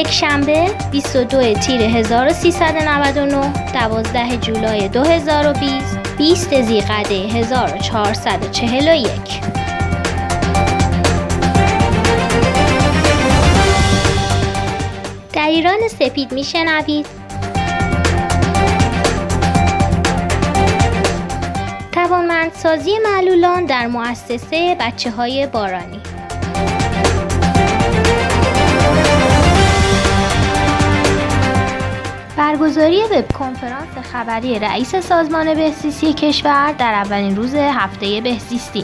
یک شنبه 22 تیر 1399 12 جولای 2020 20 ذیقعده 1441. در ایران سپید میشنوید توانمندسازی معلولان در مؤسسه بچه‌های بارانی. برگزاری وب کنفرانس خبری رئیس سازمان بهزیستی کشور در اولین روز هفته بهزیستی.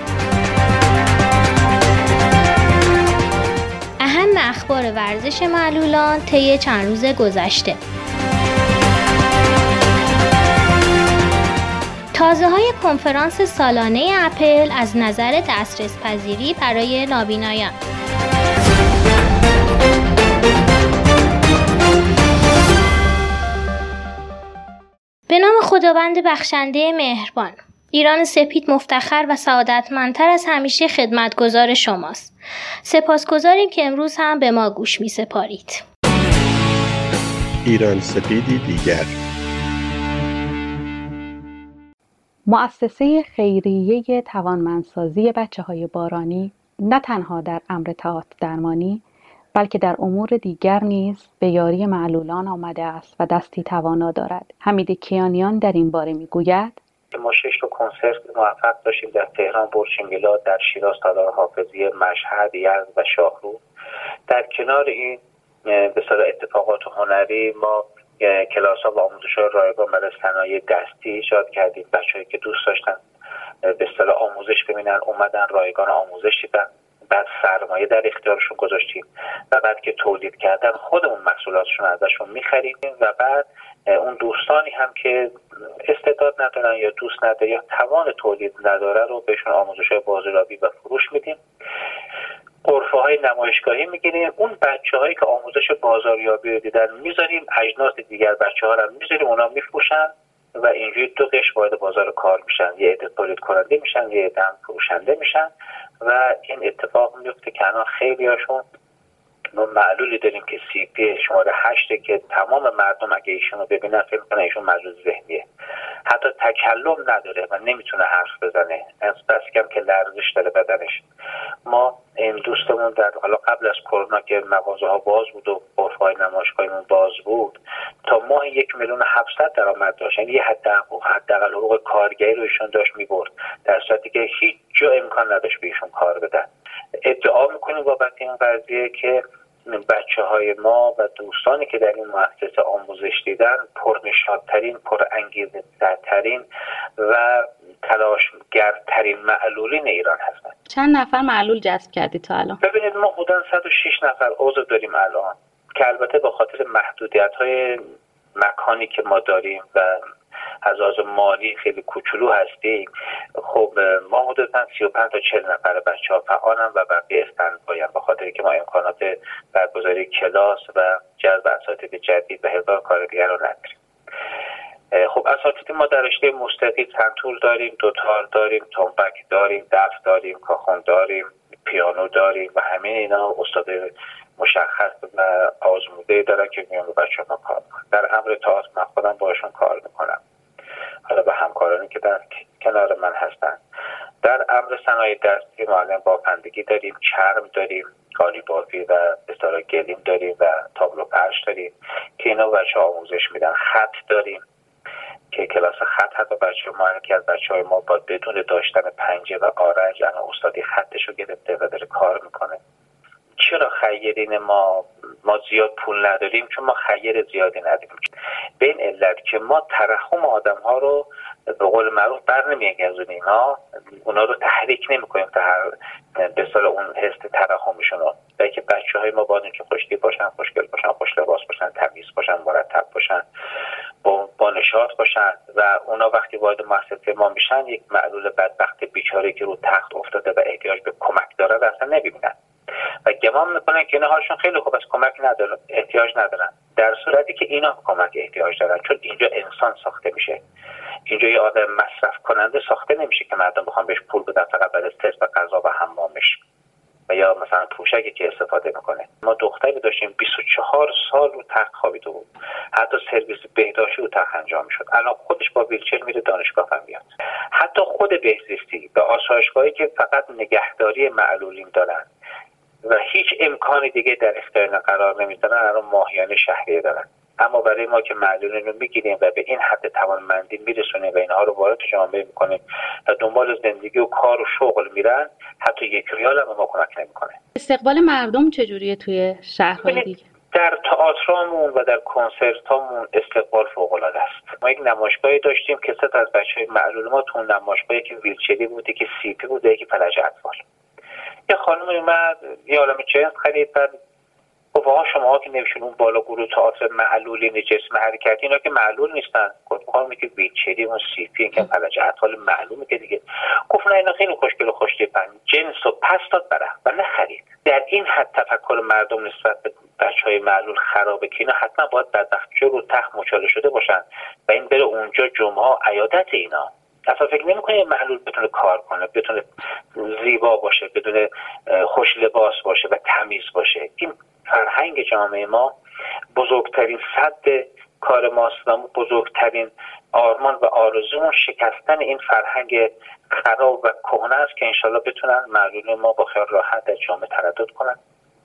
اهم اخبار ورزش معلولان طی چند روز گذشته. تازه‌های کنفرانس سالانه اپل از نظر دسترس پذیری برای نابینایان. به نام خداوند بخشنده مهربان. ایران سپید مفتخر و سعادتمندتر از همیشه خدمتگزار شماست. سپاسگزاریم که امروز هم به ما گوش می سپارید. ایران سپیدی دیگر. مؤسسه خیریه توانمندسازی بچه‌های بارانی نه تنها در امر تئاتر درمانی بلکه در امور دیگر نیز به یاری معلولان آمده است و دستی توانا دارد. حمید کیانیان در این باره میگوید: ما 6 تا کنسرت موفق داشتیم در تهران، برج میلاد، در شیراز، تالار حافظیه، مشهد، یزد و شاهرو. در کنار این به اصطلاح اتفاقات هنری ما کلاس‌ها و آموزش‌های رایگان برای صنایع دستی ایجاد کردیم. بچه‌هایی که دوست داشتن به اصطلاح آموزش ببینن اومدن رایگان آموزش دیدن. بعد سرمایه در اختیارشون گذاشتیم و بعد که تولید کردن خودمون محصولاتشون ازشون می‌خریم و بعد اون دوستانی هم که استعداد ندارن یا دوست ندارن یا توان تولید نداره رو بهشون آموزش‌های بازاریابی و فروش میدیم. غرفه‌های نمایشگاهی می‌گیریم. اون بچه‌هایی که آموزش بازاریابی رو دیدن می‌ذاریم، اجناس دیگر بچه‌ها رو می‌ذاریم، اونا می‌فروشن و اینجوری دو قش وارد بازار کار میشن. یه عده تولید کننده میشن، یه عده هم فروشنده میشن و این اتفاق میفته که الان خیلی‌هاشون ما معلولی داریم که CP شماره 8 که تمام مردم اگه ایشون رو ببینن فکر می‌کنن ایشون معلول ذهنیه. حتی تکلم نداره و نمیتونه حرف بزنه. بس کم که لرزش داره بدنش. ما این دوستمون در حالا قبل از کرونا که مغازه‌ها باز بود و غرفه‌های نمایشگاهیمون باز بود تا ماه 1,700,000 درآمد داشت. یعنی حداقل حقوق کارگری رو ایشون داشت می‌برد، در صورتی که هیچ جا امکان نداشت به ایشون کار بدن. ادعا می‌کنیم بابت این قضیه که بچه‌های ما و دوستانی که در این مؤسسه آموزش دیدن پرنشاط‌ترین، پرانگیزه‌ترین و تلاشگرترین معلولین ایران هستند. چند نفر معلول جذب کردی تا الان؟ ببینید ما حدود 106 نفر عضو داریم الان که البته به خاطر محدودیت‌های مکانی که ما داریم و از لحاظ مالی خیلی کوچولو هستیم. خب ما حدوداً 35 تا 40 نفر بچه‌ها فعالن و بقیه استندباین به خاطر که ما امکانات برگزاری کلاس و جذب اساتید جدید و هزار کار دیگر رو نداریم. خب اساتید ما در رشته موسیقی سنتور داریم، دوتار داریم، تنبک داریم، دف داریم، کاخون داریم، پیانو داریم و همه اینا استاد مشخص و آزموده دارن که میان با بچه‌ها کار میکنن. در امر تئاتر من خودم باشون کار میکنم، حالا به همکارانی که در کنار من هستن. در امر صنایع دستی معلم بافندگی داریم، چرم داریم، قالیبافی و اصطلاح گلیم داریم و تابلو پرش داریم که اینا بچه‌ها آموزش میدن. خط داریم که کلاس خط حتی ما یکی از بچه‌های ما با بدون داشتن پنجه و آرنج الان استادی خطش رو گرفته و داره کار میکنه. چرا خیرین ما زیاد پول نداریم؟ چون ما خیر زیادی نداریم. به این علت که ما ترحم آدم‌ها رو به قول معروف برنمی‌گذاریم، اونا رو تحریک نمی‌کنیم تا هر به اصطلاح اون حس ترحمشون رو. بلکه بچه‌های ما باید که خوشتیپ باشن، خوشگل باشن، خوش لباس باشن، تمیز باشن، مرتب باشن، با نشاط باشن و اونا وقتی وارد مؤسسه ما میشن یک معلول بدبخت بیچاره که رو تخت افتاده و احتیاج به کمک داره اصلا نمی‌بینن و گمان میکنن که اینا حالشون خیلی خوب است، کمک ندارن، احتیاج ندارن، در صورتی که اینا کمک احتیاج دارن. چون اینجا انسان ساخته میشه، اینجا یه آدم مصرف کننده ساخته نمیشه که مردم بخوام بهش پول بدن فقط برای استرس و غذا و حمامش و یا یا مثلا پوشکی که استفاده میکنه. ما دختری داشتیم 24 سال رو تخت خوابیده بود، حتی سرویس بهداشتی رو تخت انجام میشد. الان خودش با ویلچر میره دانشگاه هم میاد. حتی خود بهزیستی به آسایشگاهی که فقط نگهداری معلولین دارن و هیچ امکان دیگه در اختیار قرار نمیدن، الان ماهیانه شهریه دارن. اما برای ما که معلولین رو میگیریم و به این حد توانمندی میرسونیم و اینها رو وارد جامعه میکنیم و دنبال زندگی و کار و شغل میرن، حتی یک ریال هم ما کمک نمیکنه. استقبال مردم چجوریه توی شهرهای دیگه؟ در تئاترامون و در کنسرتامون استقبال فوق العاده است. ما یک نمایشگاهی داشتیم که 3 تا از بچهای معلول ما تو نمایشگاهی که ویلچری بوده، که سی پی بوده، که فلج اطفال. یه خانم اومد یه عالمه جنس خرید، بعد واقعا شما که نمیشون اون بالا گروه تئاتر معلولین جسم حرکتی، اینا که معلول نیستن، گفتم میگه ویلچری اون سی پی که فلج اطفال معلومه که دیگه. گفت نه اینا خیلی خوشگل و خوشتیپن، جنس و پس داد بره و نخرید. در این حد تفکر مردم نسبت به بچهای معلول خرابه که اینا حتما باید بدبختی‌ها رو تخت مچاله شده باشن و این بره اونجا جمعه عیادت اینا. اصلا فکر نمی‌کنه معلول بتونه کار کنه، بتونه زیبا باشه، بدون خوش لباس باشه و تمیز باشه. این فرهنگ جامعه ما بزرگترین سد کار ماست و بزرگترین آرمان و آرزومون شکستن این فرهنگ خراب و کهنه است که انشالله بتونن معلولین ما با خیال راحت در جامعه تردد کنن،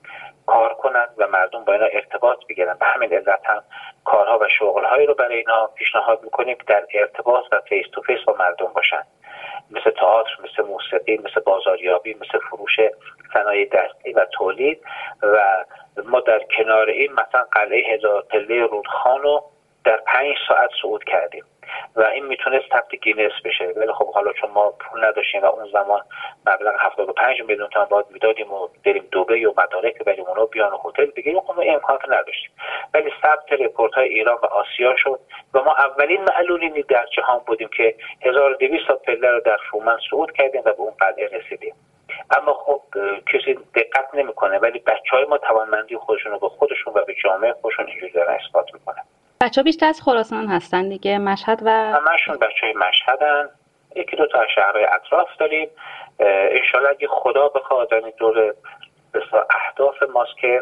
کار کنن و مردم با اینا ارتباط بگیرن. به همین علت هم کارها و شغلهایی رو برای اینا پیشنهاد میکنیم که در ارتباط و فیس تو فیس با مردم باشن، مثل تئاتر، مثل موسیقی، مثل بازاریابی، مثل فروش صنایع دستی و تولید. و ما در کنار این مثلا قلعه 1000 پله رودخان رو در 5 ساعت صعود کردیم و این میتونه ثبت گینس بشه. ولی خب حالا چون ما پول نداشتیم و اون زمان مبلغ 75 میلیون تومان باید میدادیم و بریم دبی و مدارک بریم اونو بیان و هتل بگیریم، خب ما امکانات نداشتیم. ولی ثبت رکوردهای ایران و آسیا شد و ما اولین معلولینی در جهان بودیم که 1200 پله رو در فومن صعود کردیم و به اون قلعه رسیدیم. اما خب کسی دقت نمیکنه، ولی بچهای ما توانمندی خودشون رو به خودشون و به جامعه خودشون اینجوری دارن اثبات میکنن. بچه‌ها بیشتر از خراسان هستن دیگه، مشهد و همشون بچهای مشهدن. 1-2 تا از شهرهای اطراف داریم. انشالله اگه خدا بخواد این دور بسیار اهداف ماست که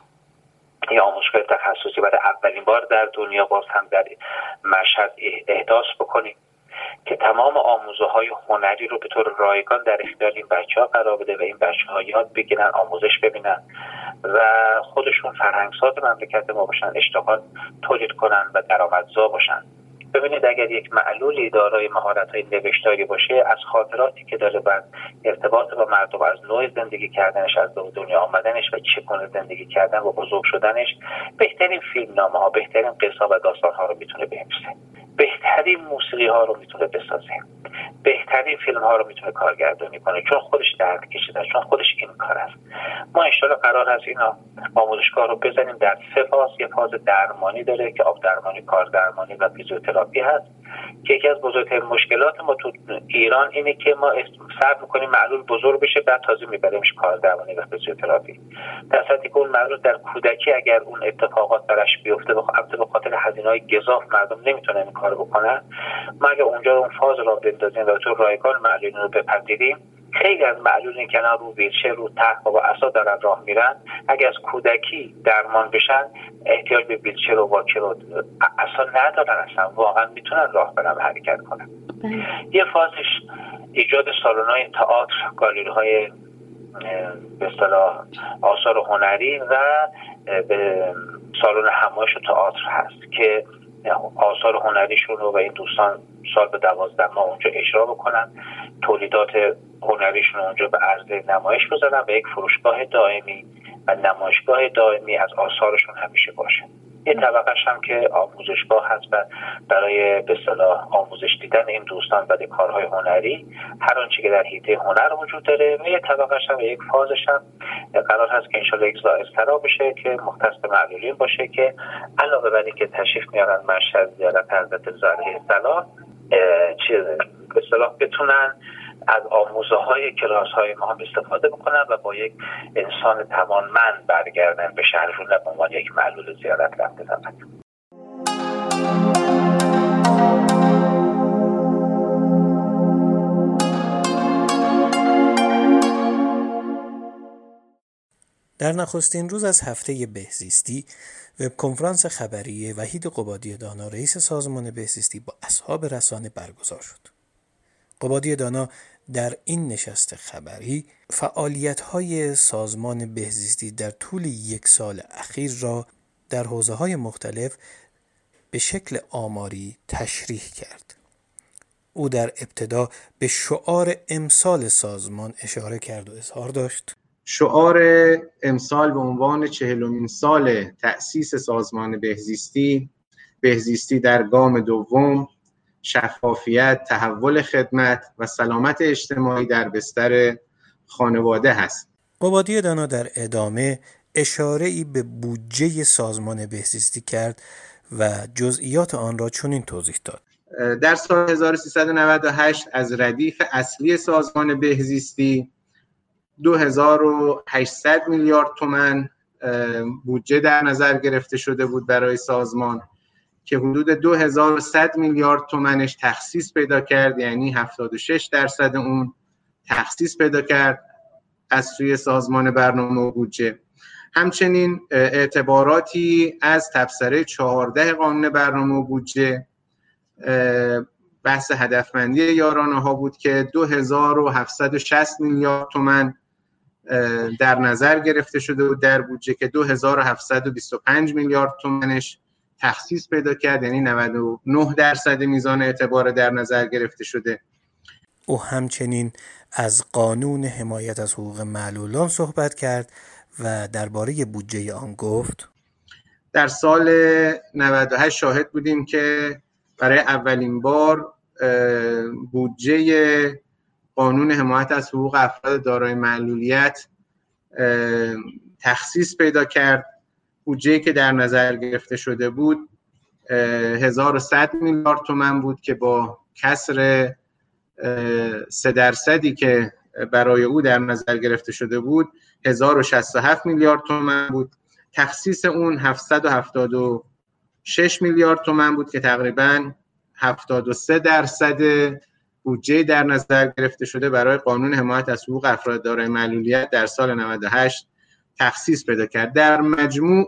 یه آموزشگاه تخصصی برای اولین بار در دنیا باز هم در مشهد احداث بکنیم که تمام آموزه‌های هنری رو به طور رایگان در اختیار این بچه‌ها قرار بده و این بچه‌ها یاد بگیرن، آموزش ببینن و خودشون فرهنگساز مملکت ما باشن، اشتغال تولید کنن و درآمدزا باشن. ببینید اگر یک معلولی دارای مهارت‌های نوشتاری باشه، از خاطراتی که داره بر ارتباط با مردم، از نوع زندگی کردنش، از دنیا آمدنش و چگونه زندگی کردن و بزرگ شدنش، بهترین فیلمنامه‌ها، بهترین قصه‌ها و داستان‌ها رو میتونه بنویسه، بهترین موسیقی ها رو میتونه بسازه، بهترین فیلم ها رو میتونه کارگردانی کنه، چون خودش درد کشیده، چون خودش این کار است. ما انشالله قرار هست اینا آموزشگاه رو بزنیم در 3 فاز. یه فاز درمانی داره که آب درمانی، کار درمانی و فیزیوتراپی هست که یکی از بزرگترین مشکلات ما تو ایران اینه که ما صبر میکنیم معلول بزرگ بشه بعد تازه میبریمش کار درمانی و فیزیوتراپی، در صورتی که اون معلول در کودکی اگر اون اتفاقات براش بیفته به خاطر هزینه‌های گزاف مردم نمیتونن این کارو بکنن. ما اگه اونجا اون فاز رو بندازیم و تو رایگان معلولین رو بپذیریم، خیلی از معلولین که الان رو ویلچر، رو تخت و عصا دارن راه میرن، اگه از کودکی درمان بشن احتیاج به ویلچر و واکر و عصا ندارن، اصلا واقعا میتونن راه برن و حرکت کنن. یه فازش ایجاد سالن‌های تئاتر، گالری‌های به اصطلاح آثار هنری و به سالن همایش و تئاتر هست که آثار هنریشون رو و این دوستان سال به 12 ماه اونجا اجرا بکنن، تولیدات هنریشون رو اونجا به عرضه نمایش بذارن و یک فروشگاه دائمی و نمایشگاه دائمی از آثارشون همیشه باشه. یه طبقه‌اش هم که آموزشگاه هست و برای به اصطلاح آموزش دیدن این دوستان و کارهای هنری، هر آنچه که در حیطه هنر وجود داره. و یه طبقه‌اش هم و یک فازش هم قرار هست که انشالله یک زائرترا بشه که مختص به معلولین باشه که علاوه بر اینکه تشریف میارن مشهد زیارت حضرت زهره سلام، به اصطلاح بتونن از آموزه‌های کلاس‌های ما هم استفاده بکنن و با یک انسان توانمند برگردن به شهرشون، نه به عنوان یک معلول زیارت رفته فقط. در نخستین روز از هفته بهزیستی، وب کنفرانس خبری وحید قبادی دانا رئیس سازمان بهزیستی با اصحاب رسانه برگزار شد. قبادی دانا در این نشست خبری فعالیت‌های سازمان بهزیستی در طول 1 سال اخیر را در حوزه‌های مختلف به شکل آماری تشریح کرد. او در ابتدا به شعار امسال سازمان اشاره کرد و اظهار داشت: شعار امسال به عنوان 40مین سال تأسیس سازمان بهزیستی در گام دوم، شفافیت، تحول خدمت و سلامت اجتماعی در بستر خانواده هست. قبادی دانا در ادامه اشاره‌ای به بودجه سازمان بهزیستی کرد و جزئیات آن را چنین توضیح داد: در سال 1398 از ردیف اصلی سازمان بهزیستی 2800 میلیارد تومان بودجه در نظر گرفته شده بود برای سازمان که حدود 2100 میلیارد تومانش تخصیص پیدا کرد، یعنی 76% اون تخصیص پیدا کرد از سوی سازمان برنامه و بودجه. همچنین اعتباراتی از تبصره 14 قانون برنامه و بودجه بحث هدفمندی یارانه ها بود که 2760 میلیارد تومان در نظر گرفته شده بود در بودجه که 2725 میلیارد تومانش تخصیص پیدا کرد، یعنی 99% میزان اعتبار در نظر گرفته شده. او همچنین از قانون حمایت از حقوق معلولان صحبت کرد و درباره بودجه آن گفت: در سال 98 شاهد بودیم که برای اولین بار بودجه قانون حمایت از حقوق افراد دارای معلولیت تخصیص پیدا کرد. بودجه‌ای که در نظر گرفته شده بود 1100 میلیارد تومان بود که با کسر 3% که برای او در نظر گرفته شده بود 1067 میلیارد تومان بود. تخصیص اون 776 میلیارد تومان بود که تقریباً 73% بودجه در نظر گرفته شده برای قانون حمایت از حقوق افراد دارای معلولیت در سال 98 تخصیص پیدا کرد. در مجموع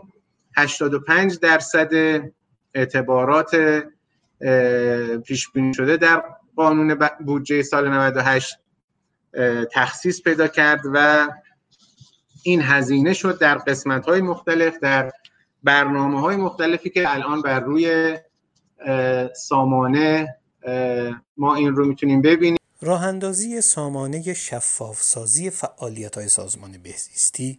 85% اعتبارات پیش بینی شده در قانون بودجه سال 98 تخصیص پیدا کرد و این هزینه شد در قسمت‌های مختلف، در برنامه‌های مختلفی که الان بر روی سامانه ما این رو میتونیم ببینیم. راه اندازی سامانه شفافسازی فعالیت‌های سازمان بهزیستی،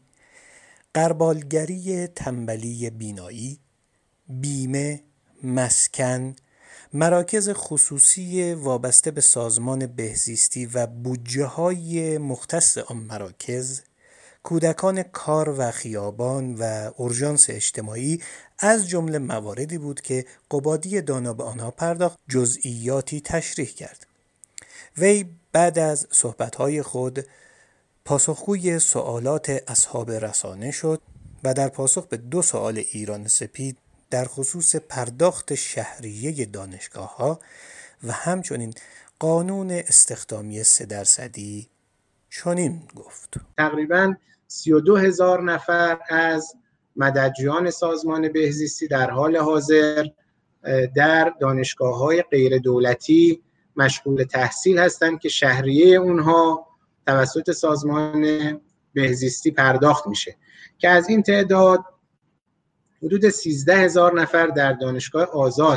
غربالگری تنبلی بینایی، بیمه، مسکن، مراکز خصوصی وابسته به سازمان بهزیستی و بودجه‌های مختص آن مراکز، کودکان کار و خیابان و اورژانس اجتماعی از جمله مواردی بود که قبادی دانا به آنها پرداخت، جزئیاتی تشریح کرد. وی بعد از صحبت‌های خود پاسخگوی سوالات اصحاب رسانه شد و در پاسخ به 2 سوال ایران سپید در خصوص پرداخت شهریه دانشگاه‌ها و همچنین قانون استخدامی 3% چنین گفت: تقریباً 32,000 نفر از مددجویان سازمان بهزیستی در حال حاضر در دانشگاه‌های غیر دولتی مشغول تحصیل هستند که شهریه اونها توسط سازمان بهزیستی پرداخت میشه که از این تعداد حدود 13,000 نفر در دانشگاه آزاد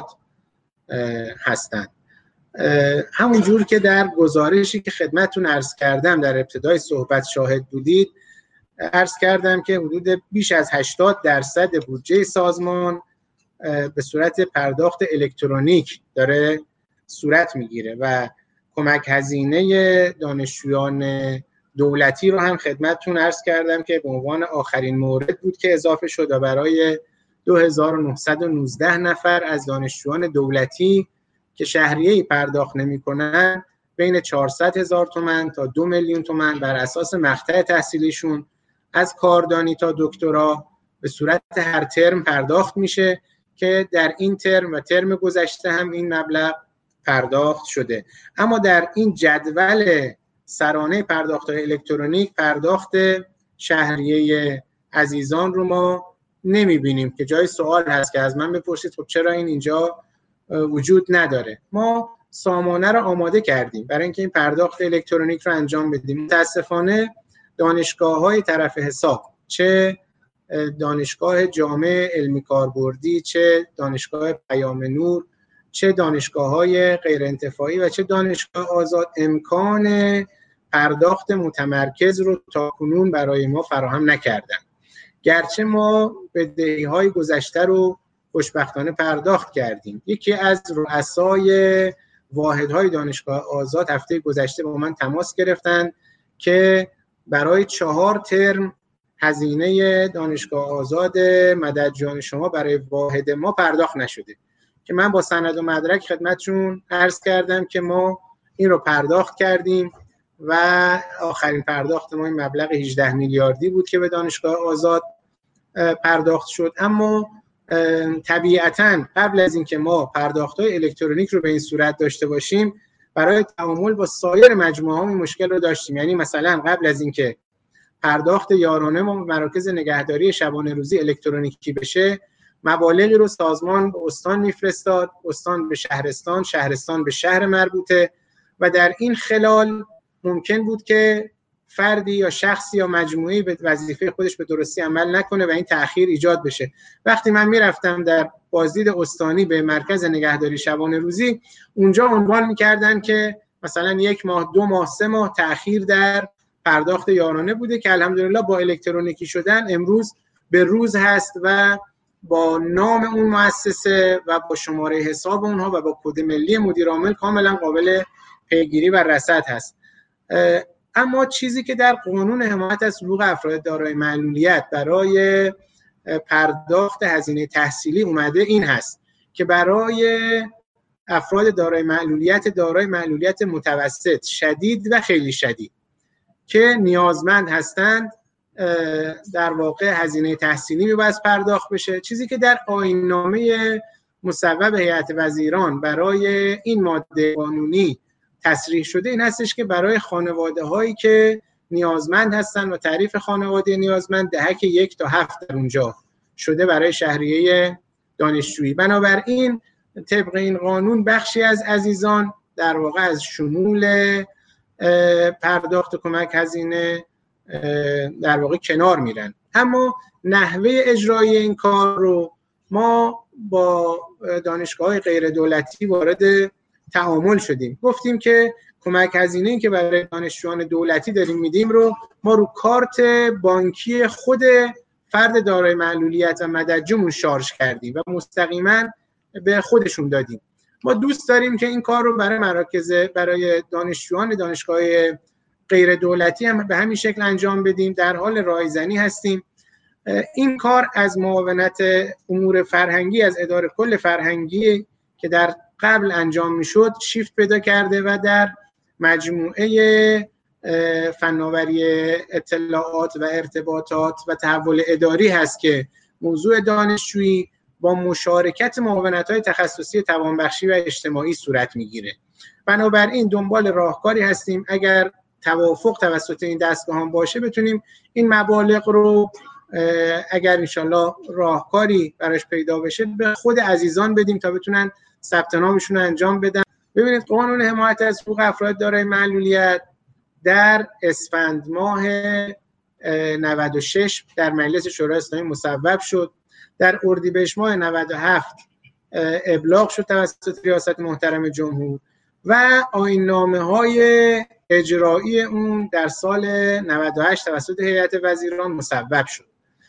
هستند. همون جور که در گزارشی که خدمتتون عرض کردم در ابتدای صحبت شاهد بودید، عرض کردم که حدود بیش از 80% بودجه سازمان به صورت پرداخت الکترونیک داره صورت میگیره و کمک هزینه دانشجویان دولتی رو هم خدمتتون عرض کردم که به عنوان آخرین مورد بود که اضافه شد و برای 2919 نفر از دانشجویان دولتی که شهریه‌ای پرداخت نمی‌کنن بین 400,000 تومان تا 2 میلیون تومان بر اساس مقطع تحصیلیشون از کاردانی تا دکترا به صورت هر ترم پرداخت میشه که در این ترم و ترم گذشته هم این مبلغ پرداخت شده. اما در این جدول سرانه پرداخت‌های الکترونیک پرداخت شهریه عزیزان رو ما نمیبینیم که جای سوال هست که از من بپرسید خب چرا این اینجا وجود نداره. ما سامانه رو آماده کردیم برای اینکه این پرداخت الکترونیک رو انجام بدیم. متاسفانه دانشگاه‌های طرف حساب، چه دانشگاه جامع علمی کاربردی، چه دانشگاه پیام نور، چه دانشگاه‌های غیر انتفاعی و چه دانشگاه آزاد، امکان پرداخت متمرکز رو تاکنون برای ما فراهم نکردن. گرچه ما بدهی‌های گذشته رو خوشبختانه پرداخت کردیم. یکی از رؤسای واحدهای دانشگاه آزاد هفته گذشته با من تماس گرفتن که برای 4 ترم هزینه دانشگاه آزاد مددجان شما برای واحد ما پرداخت نشده، که من با سند و مدرک خدمتشون عرض کردم که ما این رو پرداخت کردیم و آخرین پرداخت ما این مبلغ 18 میلیاردی بود که به دانشگاه آزاد پرداخت شد. اما طبیعتاً قبل از اینکه ما پرداخت‌های الکترونیک رو به این صورت داشته باشیم، برای تعامل با سایر مجموعه‌ها این مشکل رو داشتیم. یعنی مثلا قبل از اینکه پرداخت یارانه ما مراکز نگهداری شبانه روزی الکترونیکی بشه، مبالغی رو سازمان به استان میفرستاد، استان به شهرستان، شهرستان به شهر مربوطه، و در این خلال ممکن بود که فردی یا شخصی یا مجموعه‌ای به وظیفه خودش به درستی عمل نکنه و این تأخیر ایجاد بشه. وقتی من میرفتم در بازدید استانی به مرکز نگهداری شبانه روزی، اونجا عنوان میکردن که مثلا 1 ماه، 2 ماه، 3 ماه تأخیر در پرداخت یارانه بوده، که الحمدلله با الکترونیکی شدن امروز به روز هست و با نام اون مؤسسه و با شماره حساب اونها و با کد ملی مدیر عامل کاملا قابل پیگیری و رصد هست. اما چیزی که در قانون حمایت از حقوق افراد دارای معلولیت برای پرداخت هزینه تحصیلی اومده این هست که برای افراد دارای معلولیت متوسط، شدید و خیلی شدید که نیازمند هستند، در واقع هزینه تحصیلی میباید پرداخت بشه. چیزی که در آیین‌نامه مصوب هیئت وزیران برای این ماده قانونی تصریح شده این هستش که برای خانواده هایی که نیازمند هستن و تعریف خانواده نیازمند دهک 1 تا 7 در اونجا شده برای شهریه دانشجویی. بنابراین طبق این قانون بخشی از عزیزان در واقع از شمول پرداخت کمک هزینه در واقع کنار میرن. اما نحوه اجرای این کار رو ما با دانشگاه‌های غیر دولتی وارد تعامل شدیم. گفتیم که کمک هزینه‌ای که برای دانشجویان دولتی داریم میدیم رو ما رو کارت بانکی خود فرد دارای معلولیت و مددجومون شارژ کردیم و مستقیما به خودشون دادیم. ما دوست داریم که این کار رو برای دانشجویان دانشگاه غیر دولتی هم به همین شکل انجام بدیم. در حال رایزنی هستیم. این کار از معاونت امور فرهنگی از اداره کل فرهنگی که در قبل انجام میشد شیفت پیدا کرده و در مجموعه فناوری اطلاعات و ارتباطات و تحول اداری هست که موضوع دانشجویی با مشارکت معاونت‌های تخصصی توانبخشی و اجتماعی صورت میگیره. بنابراین دنبال راهکاری هستیم اگر توافق توسط این دستگاهان باشه بتونیم این مبالغ رو اگر انشالله راهکاری براش پیدا بشه به خود عزیزان بدیم تا بتونن ثبت نامشون رو انجام بدن. ببینید قانون حمایت از حقوق افراد دارای معلولیت در اسفند ماه 96 در مجلس شورای اسلامی مصوب شد. در اردیبهشت ماه 97 ابلاغ شد توسط ریاست محترم جمهور و آیین‌نامه‌های اجرایی اون در سال 98 توسط هیئت وزیران مصوب شد.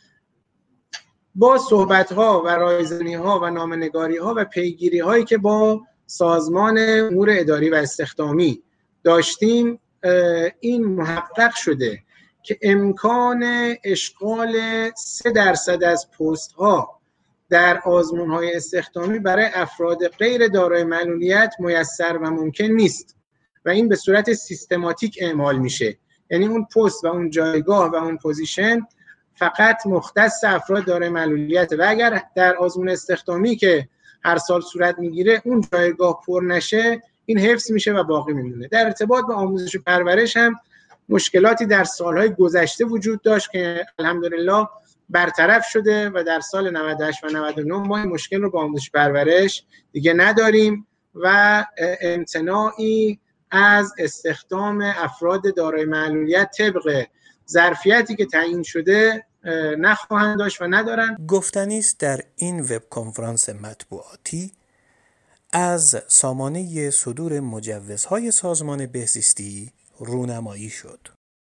با صحبت‌ها و رایزنی‌ها و نامه‌نگاری‌ها و پیگیری‌هایی که با سازمان امور اداری و استخدامی داشتیم، این محقق شده که امکان اشغال 3% از پست‌ها در آزمون‌های استخدامی برای افراد غیر دارای معلولیت میسر و ممکن نیست و این به صورت سیستماتیک اعمال میشه. یعنی اون پست و اون جایگاه و اون پوزیشن فقط مختص افراد دارای معلولیت و اگر در آزمون استخدامی که هر سال صورت میگیره اون جایگاه پر نشه این حفظ میشه و باقی میمونه. در ارتباط با آموزش و پرورش هم مشکلاتی در سالهای گذشته وجود داشت که الحمدلله برطرف شده و در سال 98 و 99 ما این مشکل رو با آموزش پرورش دیگه نداریم و امتناعی از استخدام افراد دارای معلولیت طبق ظرفیتی که تعیین شده نخواهند داشت و ندارن. گفتنی است در این وب کنفرانس مطبوعاتی از سامانه صدور مجوزهای سازمان بهزیستی رونمایی شد.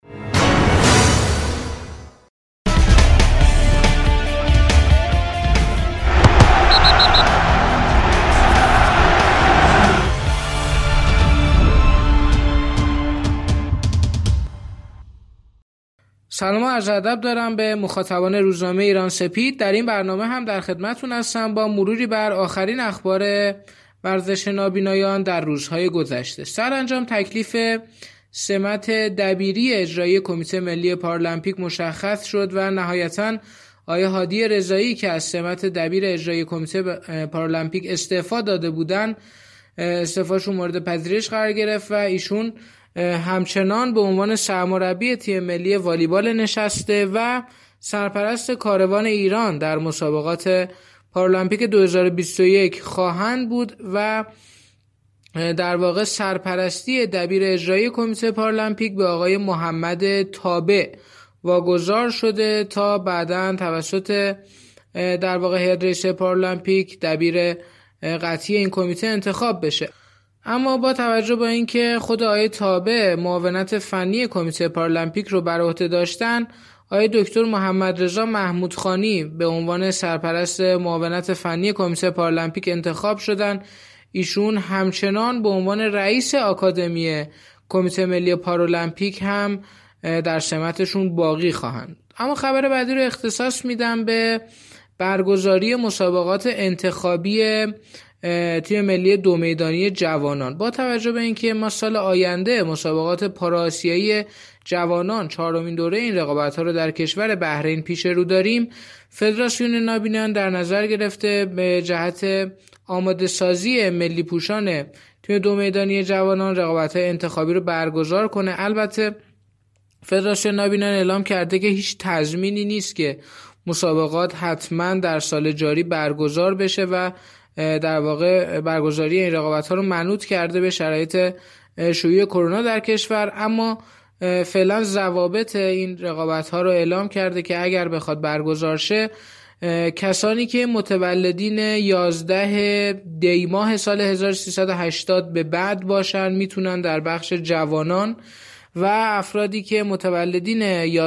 سلام و عرض ادب دارم به مخاطبان روزنامه ایران سپید. در این برنامه هم در خدمتتون هستم با مروری بر آخرین اخبار ورزش نابینایان در روزهای گذشته. سرانجام تکلیف سمت دبیری اجرایی کمیته ملی پارالمپیک مشخص شد و نهایتاً آقای هادی رضایی که از سمت دبیر اجرایی کمیته پارالمپیک استعفا داده بودن، استعفاشون مورد پذیرش قرار گرفت و ایشون همچنان به عنوان سرمربی تیم ملی والیبال نشسته و سرپرست کاروان ایران در مسابقات پارالمپیک 2021 خواهند بود و در واقع سرپرستی دبیر اجرایی کمیته پارالمپیک به آقای محمد تابع واگذار شده تا بعداً توسط در واقع هیئت رئیسه پارالمپیک دبیر قطعی این کمیته انتخاب بشه. اما با توجه به اینکه خود آقای تابع معاونت فنی کمیته پارالمپیک رو بر عهده داشتن، آقای دکتر محمد رضا محمودخانی به عنوان سرپرست معاونت فنی کمیته پارالمپیک انتخاب شدن. ایشون همچنان به عنوان رئیس آکادمی کمیته ملی پارالمپیک هم در سمتشون باقی خواهند. اما خبر بعدی رو اختصاص میدم به برگزاری مسابقات انتخابی تیم ملی دو میدانی جوانان. با توجه به اینکه ما سال آینده مسابقات پارآسیایی جوانان 4مین دوره این رقابت‌ها رو در کشور بحرین پیش رو داریم، فدراسیون نابینایان در نظر گرفته به جهت آماده سازی ملی پوشان تیم دو میدانی جوانان رقابت‌های انتخابی رو برگزار کنه. البته فدراسیون نابینایان اعلام کرده که هیچ تضمینی نیست که مسابقات حتما در سال جاری برگزار بشه و در واقع برگزاری این رقابت‌ها رو منوط کرده به شرایط شیوع کرونا در کشور. اما فعلا ضوابط این رقابت‌ها رو اعلام کرده که اگر بخواد برگزار شه، کسانی که متولدین 11 دی ماه سال 1380 به بعد باشن میتونن در بخش جوانان و افرادی که متولدین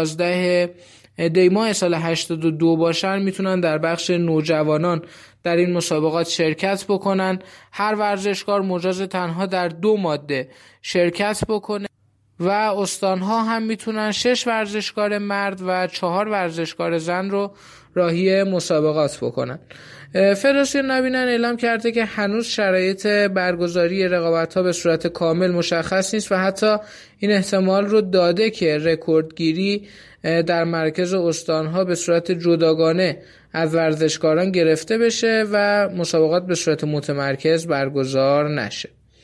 11 دی ماه سال 82 باشن میتونن در بخش نوجوانان در این مسابقات شرکت بکنن. هر ورزشکار مجاز تنها در 2 ماده شرکت بکنه و استانها هم میتونن 6 ورزشکار مرد و 4 ورزشکار زن رو راهی مسابقات بکنن. فدراسیون نابینایان اعلام کرده که هنوز شرایط برگزاری رقابت‌ها به صورت کامل مشخص نیست و حتی این احتمال رو داده که رکوردگیری در مرکز استانها به صورت جداگانه از ورزشکاران گرفته بشه و مسابقات به صورت متمرکز برگزار نشه.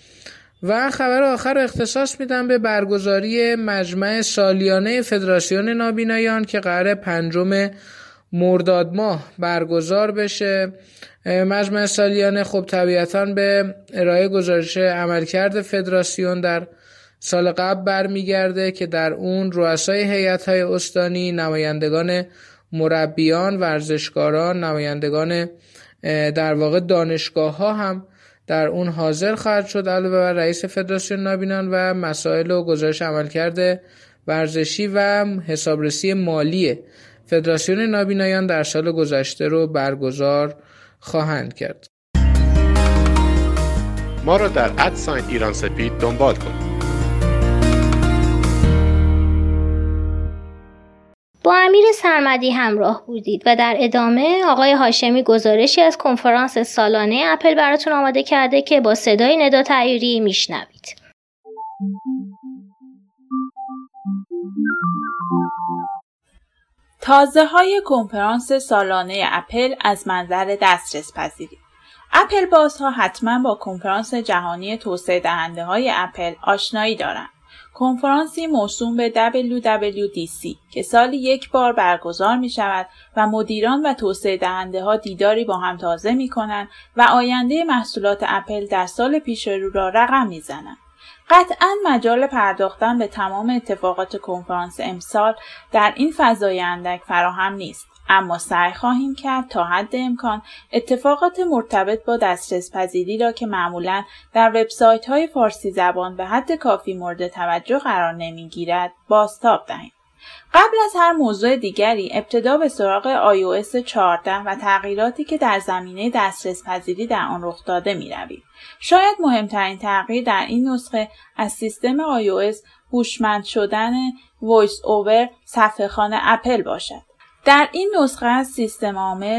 و خبر آخر رو اختصاص میدم به برگزاری مجمع سالیانه فدراسیون نابینایان که قراره 5 مرداد ماه برگزار بشه. مجمع سالیانه خب طبیعتاً به ارائه گزارش عملکرد فدراسیون در سال قبل برمیگرده که در اون رؤسای هیئت‌های استانی، نمایندگان مربیان، ورزشکاران، نمایندگان در واقع دانشگاه‌ها هم در اون حاضر خواهد شد، علاوه بر رئیس فدراسیون نابینایان و مسائل و گزارش عملکرد ورزشی و حسابرسی مالی فدراسیون نابینایان در سال گذشته رو برگزار خواهند کرد. ما را در ایران سپید دنبال کنید. با امیر سرمدی همراه بودید و در ادامه آقای هاشمی گزارشی از کنفرانس سالانه اپل براتون آماده کرده که با صدای ندا طیاری میشنوید. تازه‌های کنفرانس سالانه اپل از منظر دسترس پذیری. اپل بازها حتما با کنفرانس جهانی توسعه دهنده های اپل آشنایی دارند. کنفرانسی موسوم به WWDC که سالی یک بار برگزار می شود و مدیران و توسعه دهنده ها دیداری با هم تازه می کنند و آینده محصولات اپل در سال پیش رو را رقم می زنند. قطعاً مجال پرداختن به تمام اتفاقات کنفرانس امسال در این فضای اندک فراهم نیست، اما سعی خواهیم کرد تا حد امکان اتفاقات مرتبط با دسترس پذیری را که معمولاً در وبسایت‌های فارسی زبان به حد کافی مورد توجه قرار نمی‌گیرد بازتاب دهیم. قبل از هر موضوع دیگری ابتدا به سراغ iOS 14 و تغییراتی که در زمینه دسترس پذیری در آن رخ داده می‌رویم. شاید مهمترین تغییر در این نسخه از سیستم iOS هوشمند شدن وایس اوور صفحه‌خوان اپل باشد. در این نسخه از سیستم عامل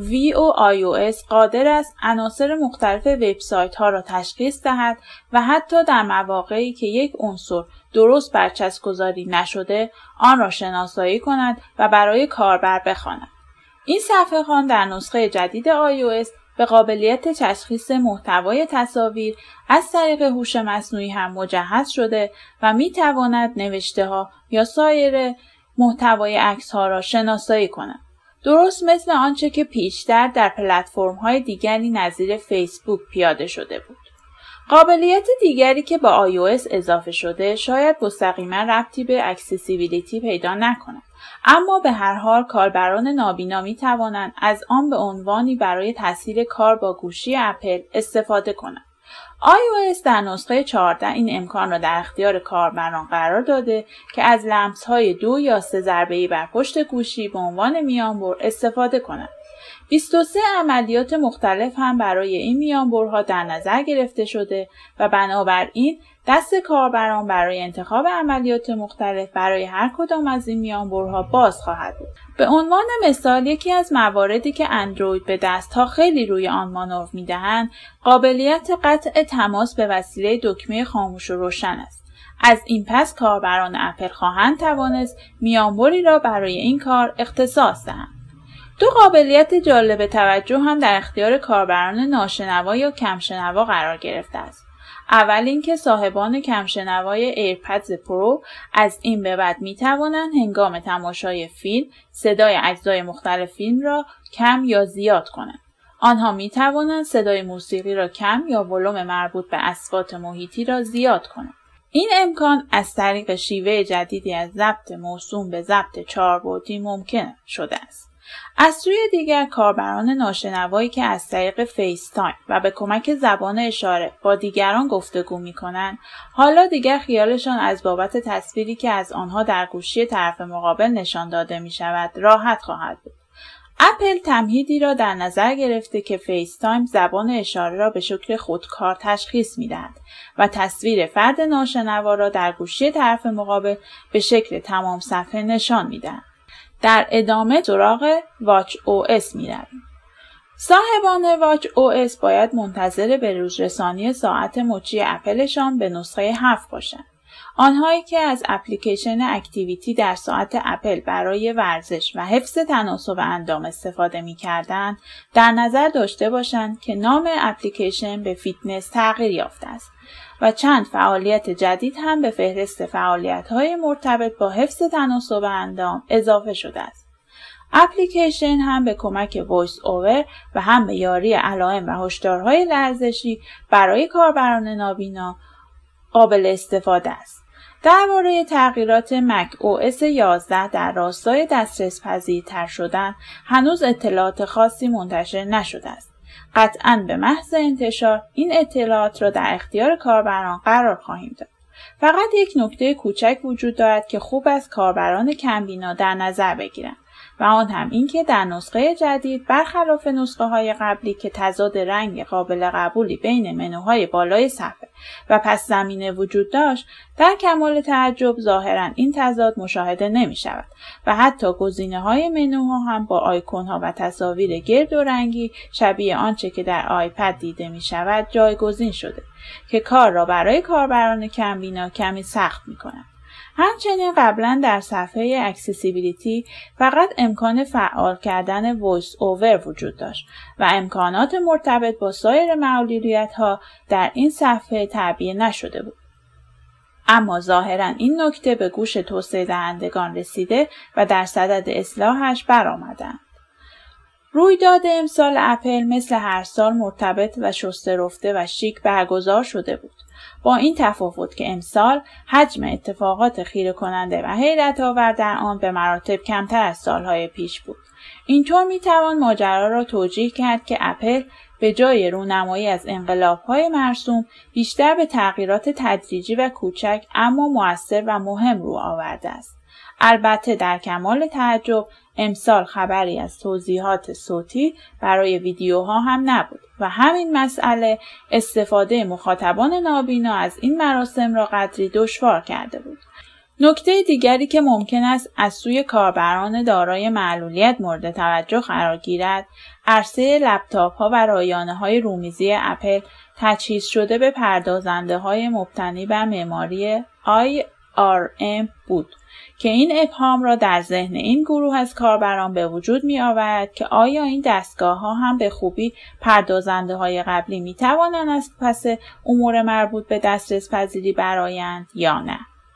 VO iOS قادر است عناصر مختلف وبسایت‌ها را تشخیص دهد و حتی در مواقعی که یک عنصر درست برچسب‌گذاری نشده آن را شناسایی کند و برای کاربر بخواند. این صفحه‌خوان در نسخه جدید iOS به قابلیت تشخیص محتوای تصاویر از طریق هوش مصنوعی هم مجهز شده و می‌تواند نوشته‌ها یا سایر محتوای عکس‌ها را شناسایی کند. درست مثل آنچه که پیشتر در پلتفرم‌های دیگری نظیر فیسبوک پیاده شده بود. قابلیت دیگری که با iOS اضافه شده شاید مستقیما ربطی به اکسسیبیلیتی پیدا نکند، اما به هر حال کاربران نابینا می توانند از آن به عنوانی برای تسهیل کار با گوشی اپل استفاده کنند. iOS در نسخه 14 این امکان را در اختیار کاربران قرار داده که از لمس‌های 2 یا 3 ضربه‌ای بر پشت گوشی به عنوان میانبر استفاده کنند. 23 عملیات مختلف هم برای این میانبرها در نظر گرفته شده و بنابراین دست کاربران برای انتخاب عملیات مختلف برای هر کدام از این میانبرها باز خواهد بود. به عنوان مثال یکی از مواردی که اندروید به دست‌ها خیلی روی آن مانور می‌دهند، قابلیت قطع تماس به وسیله دکمه خاموش و روشن است. از این پس کاربران اپل خواهند توانست میانبری را برای این کار اختصاص دهند. دو قابلیت جالب توجه هم در اختیار کاربران ناشنوا یا کمشنوا قرار گرفته است. اول اینکه صاحبان کمشنوای ایرپدز پرو از این به بعد می توانند هنگام تماشای فیلم صدای اجزای مختلف فیلم را کم یا زیاد کنند. آنها می توانند صدای موسیقی را کم یا ولوم مربوط به اصوات محیطی را زیاد کنند. این امکان از طریق شیوه جدیدی از ضبط موسوم به ضبط 4 بعدی ممکن شده است. از سوی دیگر کاربران ناشنوایی که از طریق فیس تایم و به کمک زبان اشاره با دیگران گفتگو می‌کنند، حالا دیگر خیالشان از بابت تصویری که از آنها در گوشی طرف مقابل نشان داده می‌شود راحت خواهد بود. اپل تمهیدی را در نظر گرفته که فیس تایم زبان اشاره را به شکل خودکار تشخیص می‌دهد و تصویر فرد ناشنوا را در گوشی طرف مقابل به شکل تمام صفحه نشان می‌دهد. در ادامه سراغ واچ او اس می‌رویم. صاحبان واچ او اس باید منتظر به روزرسانی ساعت مچی اپلشان به نسخه 7 باشند. آنهایی که از اپلیکیشن اکتیویتی در ساعت اپل برای ورزش و حفظ تناسب اندام استفاده می‌کردند، در نظر داشته باشند که نام اپلیکیشن به فیتنس تغییر یافته است و چند فعالیت جدید هم به فهرست فعالیت‌های مرتبط با حفظ تناسب اندام اضافه شده است. اپلیکیشن هم به کمک وایس اوور و هم به یاری علائم و هشدارهای لرزشی برای کاربران نابینا قابل استفاده است. درباره تغییرات مک او اس 11 در راستای دسترس پذیرتر شدن هنوز اطلاعات خاصی منتشر نشده است. قطعاً به محض انتشار این اطلاعات را در اختیار کاربران قرار خواهیم داد. فقط یک نکته کوچک وجود دارد که خوب است کاربران کمبینا در نظر بگیرند و آن هم این که در نسخه جدید برخلاف نسخه های قبلی که تضاد رنگ قابل قبولی بین منوهای بالای صفحه و پس زمینه وجود داشت، در کمال تعجب ظاهراً این تضاد مشاهده نمی شود و حتی گزینه های منوها هم با آیکون ها و تصاویر گرد و رنگی شبیه آنچه که در آیپد دیده می شود جایگزین شده که کار را برای کاربران کمبینا کمی سخت می کند. همچنین قبلا در صفحه اکسسیبیلیتی فقط امکان فعال کردن وایس اوور وجود داشت و امکانات مرتبط با سایر معلولیت‌ها در این صفحه تعبیه نشده بود. اما ظاهراً این نکته به گوش توسعه دهندگان رسیده و در صدد اصلاحش برآمدند. رویداد امسال اپل مثل هر سال مرتبط و شسته رفته و شیک برگزار شده بود. با این تفاوت که امسال حجم اتفاقات خیره کننده و حیرت آور در آن به مراتب کمتر از سالهای پیش بود. اینطور میتوان ماجرا را توجیه کرد که اپل به جای رونمایی از انقلاب‌های مرسوم بیشتر به تغییرات تدریجی و کوچک اما مؤثر و مهم رو آورده است. البته در کمال تعجب امسال خبری از توضیحات صوتی برای ویدیوها هم نبود و همین مسئله استفاده مخاطبان نابینا از این مراسم را قدری دشوار کرده بود. نکته دیگری که ممکن است از سوی کاربران دارای معلولیت مورد توجه قرار گیرد، عرصه لپتاپ‌ها و رایانه‌های رومیزی اپل تجهیز شده به پردازنده‌های مبتنی بر معماری IRM بود که این ابهام را در ذهن این گروه از کاربران به وجود می آورد که آیا این دستگاه‌ها هم به خوبی پردازنده‌های قبلی می توانند از پس امور مربوط به دسترس پذیری برآیند یا نه.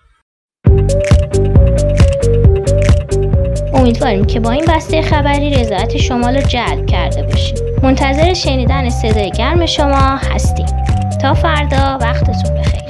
امیدواریم که با این بسته خبری رضایت شما را جلب کرده باشیم. منتظر شنیدن صدای گرم شما هستیم. تا فردا، وقتتون بخیر.